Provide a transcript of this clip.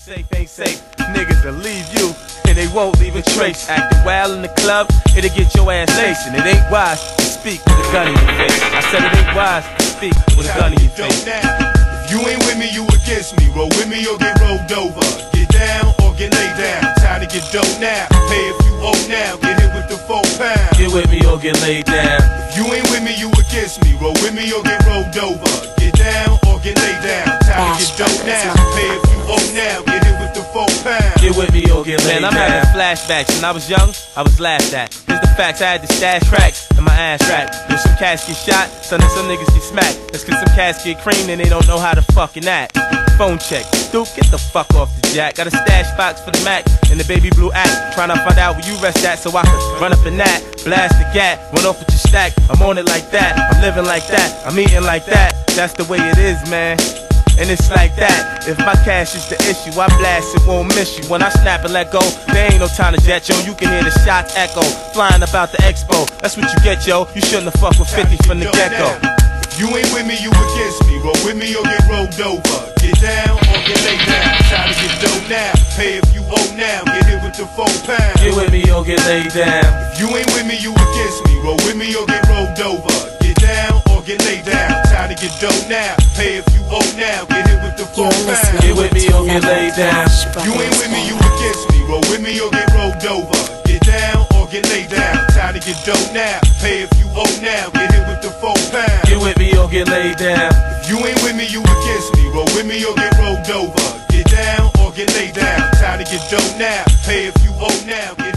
safe ain't safe. Niggas will leave you and they won't leave a trace. Acting wild in the club, it'll get your ass lacing. It ain't wise to speak with a gun in your face. I said it ain't wise to speak with a gun in your face. If you ain't with me, you against me. Roll with me or get rolled over. Get down or get laid down. Time to get dope now. Pay if you owe now. Get hit with the 4 pound. Get with me or get laid down. If you ain't with me, you against me. Roll with me or get rolled over. Get down or get laid down. Time to get dope now. Pay if you owe now. Get hit with the 4 pound. Get with me or get laid down. I'm having flashbacks. When I was young, I was laughed at. Here's the facts, I had to stash cracks in my ass rack. If some cats get shot, some niggas get smacked. That's cause some cats get creamed and they don't know how to fucking act. Phone check, Duke, get the fuck off the jack. Got a stash box for the Mac and the baby blue act. Trying to find out where you rest at so I can run up in that. Blast the gat, run off with your stack. I'm on it like that, I'm living like that, I'm eating like that. That's the way it is, man. And it's like that. If my cash is the issue, I blast it, won't miss you. When I snap and let go, there ain't no time to jet, yo. You can hear the shots echo, flying about the expo. That's what you get, yo. You shouldn't have fucked with 50 from the get-go. If you ain't with me, you against me. Roll with me or get rolled over. Get down or get laid down. Time to get dope now. Pay if you owe now. Get hit with the 4 pound. Get with me or get laid down. If you ain't with me, you against me. Roll with me or get rolled over. Get down or get laid down. Time to get dope now. Pay if you owe now. Get hit with the 4 pound. Get with me or get laid down. You ain't with me, you against me. Roll with me or get rolled over. Get down or get laid down. Time to get dope now. Pay if you owe now. Get hit with the 4 pound. Get with me or get laid down. If you ain't with me, you against me. Roll with me or get rolled over. Get down or get laid down. Time to get dope now. Pay if you owe now. Get